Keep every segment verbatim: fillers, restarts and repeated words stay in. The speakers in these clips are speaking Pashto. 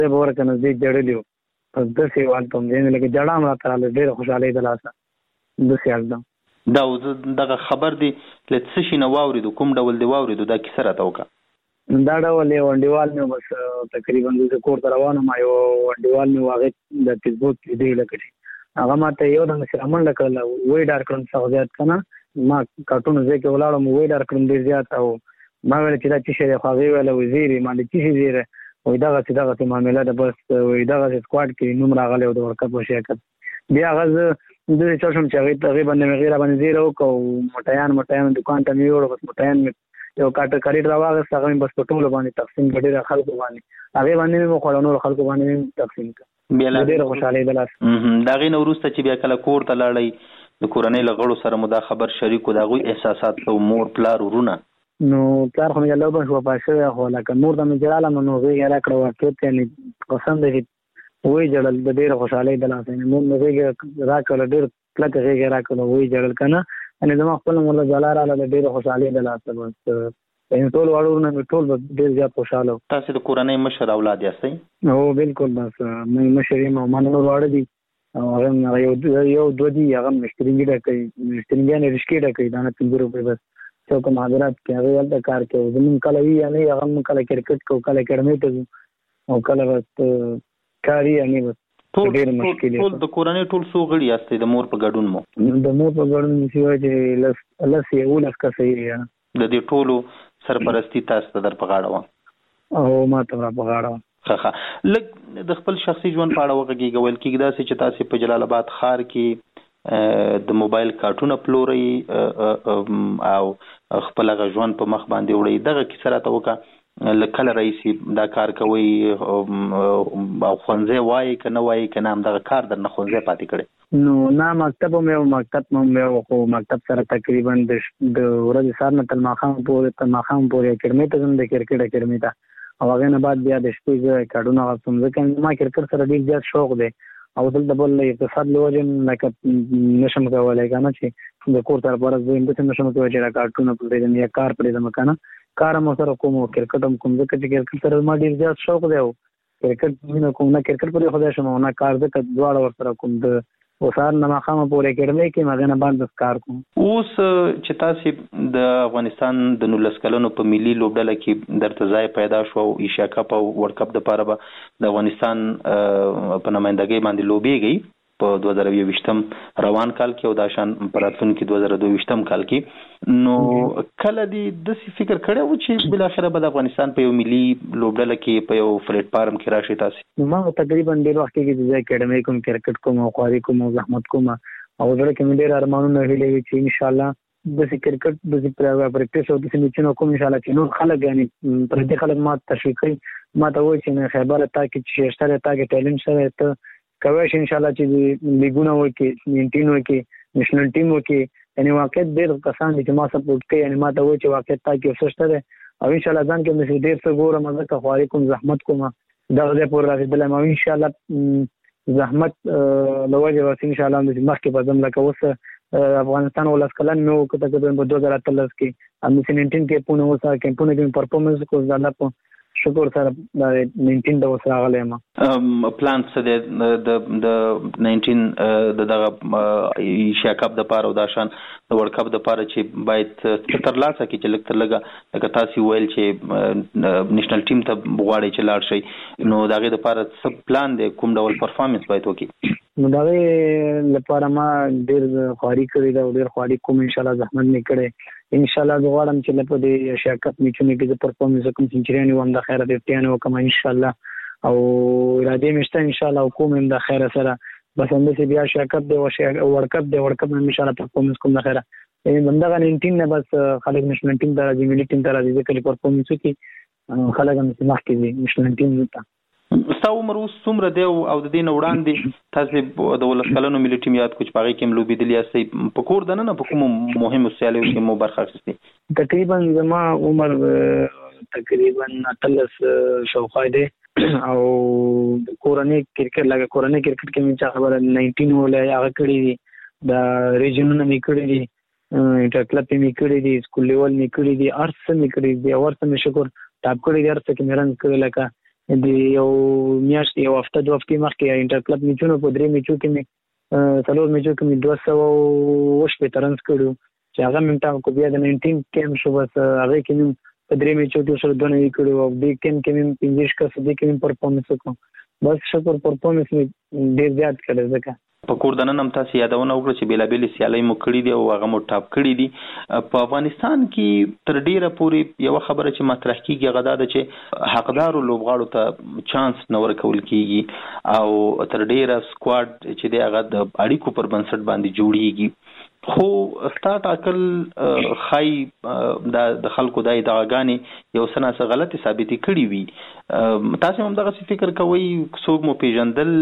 زه به ورته نږدې جړلی وو پس داسې هلته هم دی لکه جړه هم راته راغله ډېره خوشحالۍ د لاسه داسې هلته دا دغه خبر دی له څه شي نه واورېدو کوم ډول دی واورېدو دا کیسه راته وکړه دا ډول یو انډیوال مې بس تقریبا زه کور ته روان وم یو انډیوال مې و هغې د فیسبوک لیدی لکه چې هغه ما ته یو دنګ سره منډه کړله وایي ډار کړم څه زیات که نه ما کارټونه ځای کې ولاړم وایي ډار کړم ډېر زیات او ما ویل چې دا څه شی دی خو هغې ویله وایي زیرې ما له څه شي زیری وایي دغسې دغسې معامله ده بس وایي دغسې سکواډ کې نوم راغلی و د ورکپ په شرکت بیا هغه زه داسې چل شوم چې هغې هغې باندې مې هغې را باندې زیری وکړه او مټیان مټیان دوکان ته مې یوړه بس مټیان مې یو کاټر کریټ را واغېست هغه مې بس په ټولو باندې تقسیم کړه ډېرو خلکو باندې هغې باندې مې وخوړه نورو خلکو باندې مې تقسیم کړه ډېره خوشحالۍ د لاسه د هغې نه وروسته چې بیا کله کور ته لاړئ د کورنۍ له غړو سره مو دا خبر شریک و د هغوی احساسات او مور پلار ورونه نو پلار خو مې الله وبخښي وفات شوی خو لکه مور ته مې ژړله نو هغې یې راکړه واقعیت یعنې قسم دی چې وایي ژړل د ډېره خوشحالۍ د لاسه یعنې مور مې غېږه راکړله ډېر کلکه غېږه یې راکړله وایي ژړل که نه یعنې زما خپله مور له ځلا راغله د ډېرې خوشحالۍ د لاسه بس یعنې ټول واړه ورونه مې ټول به ډېر زیات خوشحاله وو. تاسې د کورنۍ مشر اولاد یاستئ؟ هو بلکل بس مې مشر یم او ما نور واړه دي او هغه یو یو دوه دي هغه مشترینګي ډکوي مشترینګیانې رشکې ډکوي دا نه پنځه روپۍ بس څوک مهاجرات کې هغې هلته کار کوي زمونږ کله وي یا نه هغه موږ کله کرکټ کوو کله اکاډمۍ ته ځو او کله بس کار وي یا نه بس ډېر مشکل ټول د کورنۍ ټول څو غړي یاستئ د مور په ګډون مو؟ د مور په ګډون مې وایي چې لس لس یولس کسه یې د دې ټولو سرپرستي تاسو ته در په غاړه وه او ما ته را په غاړه وه. ښه ښه لږ د خپل شخصي ژوند په اړه وغږېږه ویل کېږي داسې چې تاسې په جلال آباد ښار کې د موبایل کارټونه پلورئ او خپل هغه ژوند په مخ باندې وړئ دغه کیسه راته وکړه له کله راهیسې دا کار کوئ او ښوونځی وایي که نه وایي که نه همدغه کار در نه ښوونځی پاتې کړی؟ نو نه مکتب هم یو مکتب هم یو خو مکتب سره تقریبا د ورځې سهار نه تر ماښام پورې تر ماښام پورې اکاډمۍ ته ځم د کرکټ اکاډمۍ ته او هغې نه بعد بیا د شپې زه کارډونه اخلم ځکه ما کرکټ سره ډېر زیات شوق دی او دلته بل اقتصاد له وجې لکه نشم کولی که نه چې د کور سره پرس دویم داسې نشم کولی چې دا کارټونه پرېږدم یا کار پرېږدم که نه کار هم سره کوم او کرکټ هم کوم ځکه چې کرکټ سره ما ډېر زیات شوق دی او کرکټ مینه کوم نه کرکټ پرېښودی شم او نه کار ځکه دواړه ورسره کوم د او سهار نه ماښامه پورې اکاډمۍ کې هغې نه بعد بس کار کوم. اوس چې تاسې د افغانستان د نولس کلنو په ملي لوبډله کې درته ځای پیدا شو او ایشیا کپ او ورلډ کپ دپاره به د افغانستان په نمایندګۍ باندې لوبېږئ په دوه زره یوویشتم روان کال کې او دا شان په راتلونکي دوه زره دوه ویشتم کال کې نو کله دې داسې فکر کړی و چې بالاخره به د افغانستان په یو ملي لوبډله کې په یو پلیټفارم کې راشئ تاسې؟ ما تقریبا ډېر وخت کېږي چې زه اکاډمۍ کوم کرکټ کوم او خواري کوم او زحمت کوم او زړه کې مې ډېر ارمانونه هیلې وي چې انشاءالله داسې کرکټ داسې پریکټس او داسې میچونه کوم انشاءالله چې نور خلک یعنې پردي خلک ما تشویق کوي ما ته وایي چې خیبره تا کې چې شته دی تا کې ټیلنټ شته ته کولی شي انشاءالله چې لیګونه وکړي نینټین وکړي نیشنل ټیم وکړي یعنې واقعیت ډېر کسان دي چې ما سپورټ کوي یعنې ما ته وایي چې واقعیت تا کې یو څه شته دی او انشاءالله ځان کې مې ډېر څه ګورم ځکه خواري کوم زحمت کوم دغه ځای پورې رسېدلی یم او انشاءالله زحمت له وجې بس انشاءالله مخکې به ځم لکه اوس افغانستان ولس کلن مې وکړه تقریبا په دوه زره اتلس کې همداسې نینټین کیمپونه اوس هغه کیمپونه کې مې پرفارمنس وکړو د الله په شکر سره د نینټین د اوس راغلی یم. پلان څه دی د نینټین د دغه ایشیا کپ دپاره او دا شان د ورلډ کپ دپاره چې باید څه ترلاسه کړي چې لږ تر لږه لکه تاسې ویل چې نیشنل ټیم ته غواړئ چې لاړ شئ نو د هغې دپاره څه پلان دی کوم ډول پرفارمنس باید وکړي؟ نو د هغې لپاره ما ډېر خواري کړې ده او ډېر خواري کوم انشاءالله زحمت مې کړی انشاءالله زه غواړم چې لکه د ایشیا کپ میچونو کې زه پرفارمنس وکړم سینچریانې وم د خیره ففټیانې وکړم انشاءالله او ارادې مې شته انشاءالله او کوم یم د خیره سره بس همداسې بیا ایشیا کپ دی ورلډ کپ دی ورلډ کپ نه انشاءالله پرفارمنس کوم د خیره همدغه نینټین نه بس خلک نیشنل ټیم ته راځي ملي ټیم ته راځي ځکه چې پرفارمنس وکړي خلک همداسې مخکې ځي نیشنل ټیم ته. ستا عمر اوس څومره دی او د دې نه وړاندې تاسې د ولس کلنو ملي ټیم یاد کړو چې په هغې کې هم لوبېدلي یاستئ په کور دننه په کومو مهمو سیالیو کې مو برخه اخیستې؟ تقریبا زما عمر تقریبا اتلس شاوخوا دی او کورنۍ کرکټ لکه کورنۍ کرکټ کې مې چا خبره نینټین ولی هغه کړي دي د ریجنونه مې کړي دي انټر کلب مې کړي دي سکول لیول مې کړي دي هر څه مې کړي دي او هر څه مې شکر ټاپ کړي دي هر څه کې مې رنګ کړی لکه د یو میاشتې یو هفته دوه هفتې مخکې انټر کلب میچونو په درې میچو کې مې څلور میچو کې مې دوه سوه اووه شپېته رنز کړو چې هغه مې ټاکل کو. بیا د ناینټین کیمپ شو بس هغه کې مې په درې میچو کې سره دوه نوي کړو او دې کیمپ کې مې پنځه شکه دې کې مې پرفارمنس وکړ. بس شکر پرفارمنس مې ډېر زیات کړی ځکه په کور دننه هم تاسو یادونه وکړه چې بیلابېلې سیالۍ مو کړي دي او هغه مو ټاپ کړي دي. په افغانستان کې تر ډیره پورې یو خبره چې مطرح کیږي هغه دا ده چې حقدارو لوبغاړو ته چانس نه ورکول کیږي او تر ډیره سکواډ چې دی هغه د اړیکو پر بنسټ باندې جوړیږي. خو ستا ټاکل خای د خلکو د ادعاګانې یو څه ناڅه غلطې ثابتې کړي وي. تاسو هم دغسې فکر کوئ څوک مو پیژندل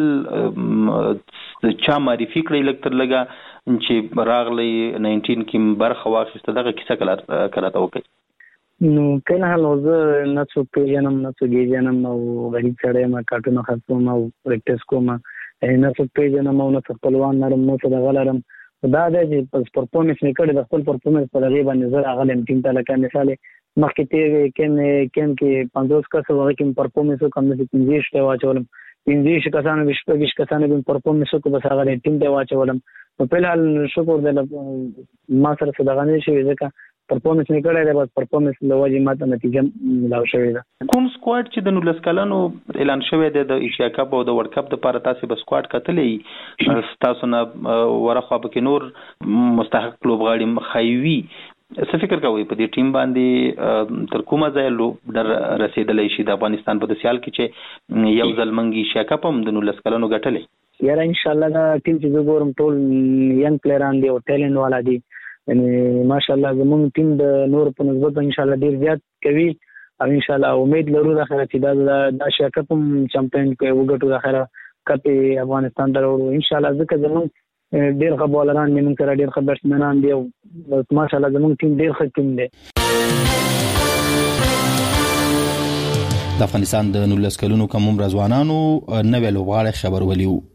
چا معرفي کړی لږ تر لږه چې راغلی ناینټین کې برخه واخیسته دغه کیسه کله راته وکړئ؟ نو کله حال زه نه څوک پیژنم نه څوک پیژنم او غریب سړی یم کارټونه خرڅوم او پریکټس کوم نه څوک پیژنم او نه څه خپلوان لرم نه څه دغه لرم. دا دی چې پرفارمنس مې کړی د خپل پرفارمنس په هغې باندې زه راغلی یم ټیم ته. لکه مثال مخکې تېر کیم کیم کې پنځوس کسه هغه کې مې پرفارمنس وکړم داسې پنځه شپې واچولم پنځه کسانو به شپږ ویشت کسانو به مې پرفارمنس وکړو بس هغه ټیم ته واچولم. نو په الحال شکر دی ما سره څه دغه نه شوي ځکه پرفارمنس مې کړی دی بس پرفارمنس له وجې ما ته نتیجه ملاو شوې ده. کوم سکواډ چې د نولس کلنو اعلان شوی دی د ایشیا کپ او د ورلډ کپ دپاره تاسې به سکواډ کتلی ستاسو نه ورخوا پکې نور مستحق لوبغاړي ښایي وي. څه فکر کوئ په دې ټیم باندې تر کومه ځایه لوبډر رسېدلی شي د افغانستان په داسې حال کې چې یو ځل موږ ایشیا کپ هم د نولس کلنو ګټلی؟ یاره انشاءالله دا ټیم چې زه ګورم ټول ینګ پلیران دي او ټیلنټ والا دي. یعنې ماشاءالله زموږ ټیم د نور په نسبت انشاءالله ډېر زیات کوي او انشاءالله امید لرو د خیره چې دا د ایشیا کپ هم چمپیون وګټو د خیره کپ یې افغانستان ته راوړو انشاءالله ځکه زموږ ډېر ښه بالران دي موږ سره ډېر ښه بیټسمینان دي او ماشاءالله زموږ ټیم ډېر ښه ټیم دی. د افغانستان د نولس کلونو کم عمره ځوانانو نوی لوبغاړی خبرولي وو.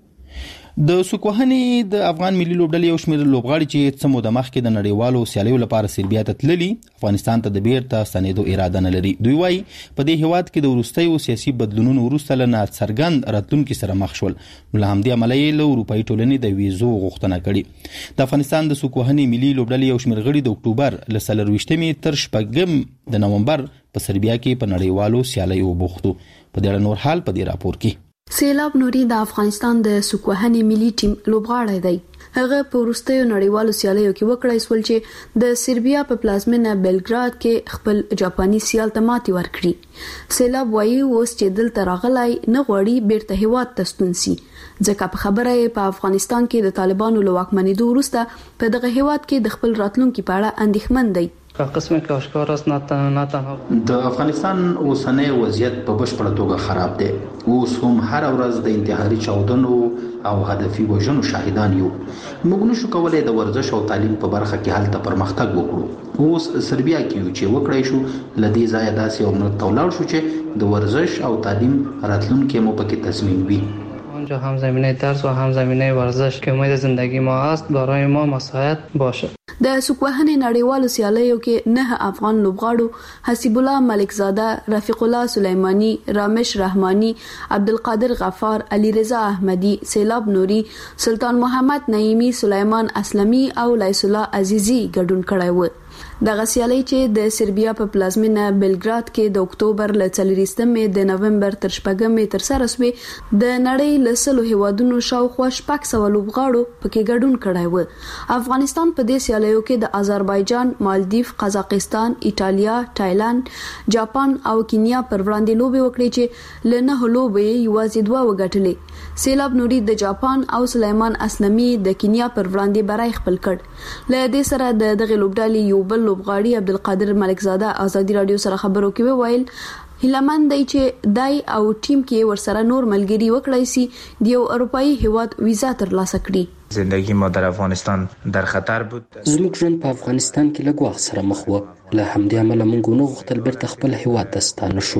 د سوکوهنې د افغان ملي لوبډلې یو شمېر لوبغاړي چې څه موده مخکې د نړیوالو سیالیو لپاره سربیا ته تللي افغانستان ته د بیرته ستنېدو اراده نه لري. دوی وایي په دې هیواد کې د وروستیو سیاسي بدلونونو وروسته له ناڅرګند راتلونکي سره مخ شول. نو له همدې امله یې له اروپایي ټولنې د ویزو غوښتنه کړې. د افغانستان د سوکوهنې ملي لوبډلې یو شمېر غړي د اکتوبر له څلرویشتمې تر شپږم د نومبر په سربیا کې په نړیوالو سیالیو بوختو. په دې اړه نور حال په دې راپور کې. سیلاب نوري د افغانستان د سوکوهنې ملي ټیم لوبغاړی دی. هغه په وروستیو نړیوالو سیالیو کې وکړای سول چې د سربیا په پلازمینه بیلګراد کې خپل جاپاني سیال ته ماتې ورکړي. سیلاب وایي اوس چې دلته راغلی نه غواړي بیرته هیواد ته ستون سي ځکه په خبره یې په افغانستان کې د طالبانو له واکمنېدو وروسته په دغه هیواد کې د خپل راتلونکي په اړه اندېښمن دی. قسمه که آشکار است نه تنها د افغانستان اوسنی وضعیت په بشپړه توګه خراب دی. اوس هم هر ورځ د انتحاري چاودنو او هدفي وژنو شاهدان یو. موږ نشو کولای د ورزش او تعلیم په برخه کې هلته پرمختګ وکړو. اوس سربیا کې یو چې وکړای شو لدې ځای داسې او ملت تولاړ شو چې د ورزش او تعلیم راتلونکي مو پکې تضمین وي. اونجا هم زمینه درس و هم زمینه ورزش که امید زندگی ما است برای ما مساعد باشه. د سوکوهنې نړیوالو سیالیو کې نه افغان لوبغاړو حسیب الله ملکزاده، رفیق الله سلیمانی، رامش رحمانی، عبدالقادر غفار، علی رضا احمدی، سیلاب نوري، سلطان محمد نعیمی، سلیمان اسلمی او لیس الله عزیزی ګډون کړی و. دغه سیالي چې د سربیا په پلازمینه بیلګراد کې د اکتوبر له څلوریشتمې د نومبر تر شپږمې تر سره شوې د نړۍ له سلو هیوادونو شاوخوا شپږ سوه لوبغاړو پکې ګډون کړی و. افغانستان په دې سیالیو کې د آذربایجان، مالدیف، قزاقستان، ایټالیا، تایلند، جاپان او کینیا پر وړاندې لوبې وکړې چې له نهو لوبې یوازې دوه وګټلې. سیلاب نوري د جاپان او سلیمان اسلمی د کینیا پر وړاندې برای خپل کړ. له دې سره د دغه لوبډالې یو بل لوبغاړي عبدالقادر ملکزاده ازادي رادیو سره خبرو کې وویل هیلمن دی چې دای او ټیم کې ورسره نور ملګری وکړای سي د یو اروپאי هیواد ویزا ترلاسه کړي. زندگی ما در افغانستان در خطر بود. زموږ ژوند په افغانستان کې له ګواښ سره مخ و. له همدې امله موږ نه غوښتل بیرته خپل هیواد ته ستانه شو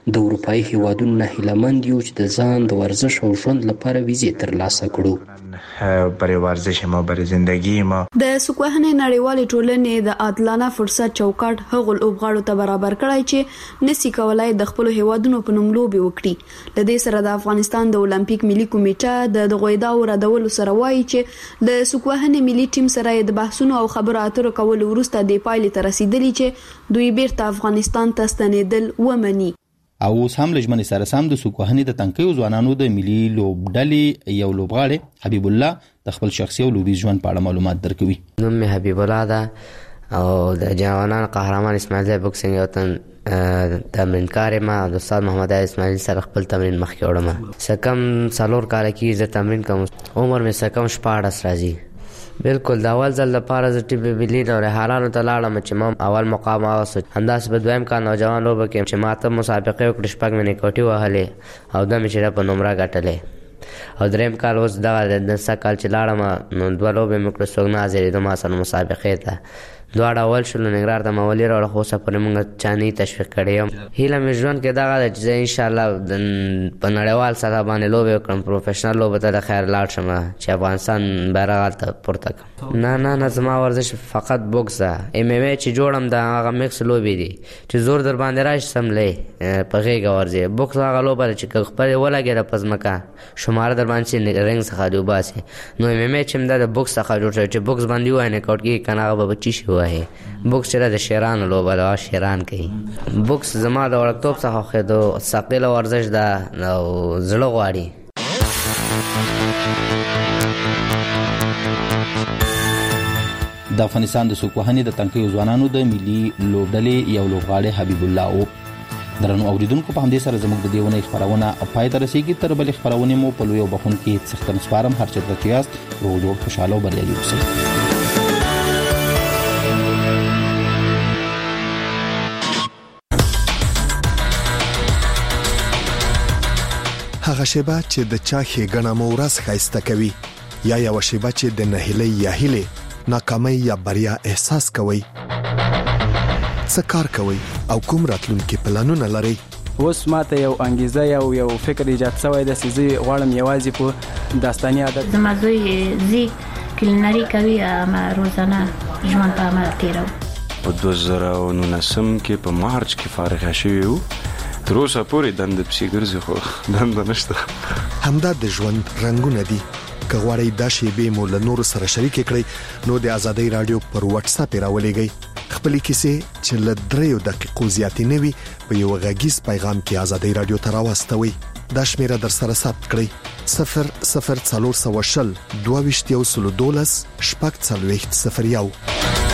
د اروپایي هیوادونو نه هیلهمند یو چې د ځان د ورزش او ژوند لپاره ویزې ترلاسه کړو. برای ورزش ما، برای زندگی ما. د سوکوهنې نړیوالې ټولنې د عادلانه فرصت چوکاټ هغو لوبغاړو ته برابر کړی چې نسی کولای د خپل هیوادونو په نوم لوبي وکړي. د دې سره د افغانستان د اولمپیک ملي کمیټه د دغه ادعاو ردولو سره وایي چې د سوکوهنې ملي ټیم سره د بحثونو او خبرو اترو کولو وروسته د پایلې ته رسیدلی چې دوی بیرته افغانستان ته ستنېدل ومني. او اوس هم لجمن سره سم د سوکوهنې د تنکیو ځوانانو د ملي لوبډلې یو لوبغاړی حبیب الله د خپل شخصي او لوبي ژوند په اړه معلومات درکوي. نوم مې حبیب الله ده او د جوانان قهرمان اسماعیل زای بوکسینګ یو تن تمرینکار ما د استاد محمد اسماعیل سره خپل تمرین مخکې وړم. سکم څلور کال کې زه تمرین کوم، عمر مې سکم شپاړس راځي. بالکل د اول ځل لپاره زه ټي بي لیډ او رحالانو ته لاړم چې ما اول مقام واغسته. همداسې په دویم کال نوجوان لوبه کې چې ما ته مسابقې وکړې، شپږ مې نیکوټي وهلې او دا مې چې په نمره ګټلې. او دریم کال اوس دغه د سږ کال چې لاړم نو دوه لوبې مې کړې، څوک نه حاضرېده ما سره مسابقې ته. دواړه اول شول، ننګرهار ته مې ولې راوړه، خو اوسه پورې موږ چا نه تشویق کړی یم. هیله مې ژوند کې دغه ده چې زه انشاءالله په نړیوال سطح باندې لوبې وکړم، پروفیشنل لوبو ته د خیر لاړ شم چې افغانستان بیرغ هلته پورته کړم. نه نه نه زما ورزش فقط بوکس ده. ایم ایم ای چې جوړم د هغه میکس لوبې دي چې زور در باندې راشي سملی په غېږه ورځې. بوکس هغه لوبه ده چې که خپلې ولګېده په ځمکه شماره در باندې چې رنګ څخه دې وباسي. نو ایم ایم ای چې همدا د بوکس څخه جوړ شوی چې بوکس باندې ووایي نکاوټ کېږي که نه هغه به به چی شي ووایي. بوکس چې د شیرانو لوبه ده، شیران کوي. بوکس زما د وړکتوب څخه خوښېدو، ثقیله ورزش ده او زړه غواړي. د افغانستان د سوکوهنې د تنکیو ځوانانو د ملي لوبډلې یو لوبغاړی حبیب الله و. درنو اوریدونکو په همدې سره زموږ د دې ونې خپرونه پای ته رسیږي. تر بلې خپرونې مو په لوی او بخښونکي څښتن سپارم. هر چېرته چې یاست روغ جوړ خوشحاله او بریالي اوسئ. هغه شیبه چې د چا ښېګڼه مو ورځ ښایسته کوي، یا یوه شیبه چې د نهیلۍ یا هیلې، ناکامۍ یا بریا احساس کوئ. څه کار کوئ او کوم راتلونکي پلانونه لرئ؟ اوس ماته یو انګیزه یو یو فکر ایجاد شوی دی چې زه غواړم یوازې په داستاني عادت زما زوی زی کلینري کوي، ما روزانه ژوند په عمل تېروم. په دوه زره او نولسم کې په مارچ کې فارغه شوي وو. تر اوسه پورې دنده پسې ګرځي خو دنده نشته. همدا د ژوند رنګونه دي. که غواړئ دا شیبې مو له نورو سره شریکې کړئ نو د ازادۍ راډیو پر واتس اپ یې راولېږئ. خپلې کیسې چې له دریو دقیقو زیاتې نه وي په یو غږیز پیغام کې ازادۍ راډیو ته راواستوئ. دا شمیره در سره ثبت کړئ: صفر صفر څلور سوه شل دوه ویشت یو سلو دولس شپږ څلوېښت صفر یو.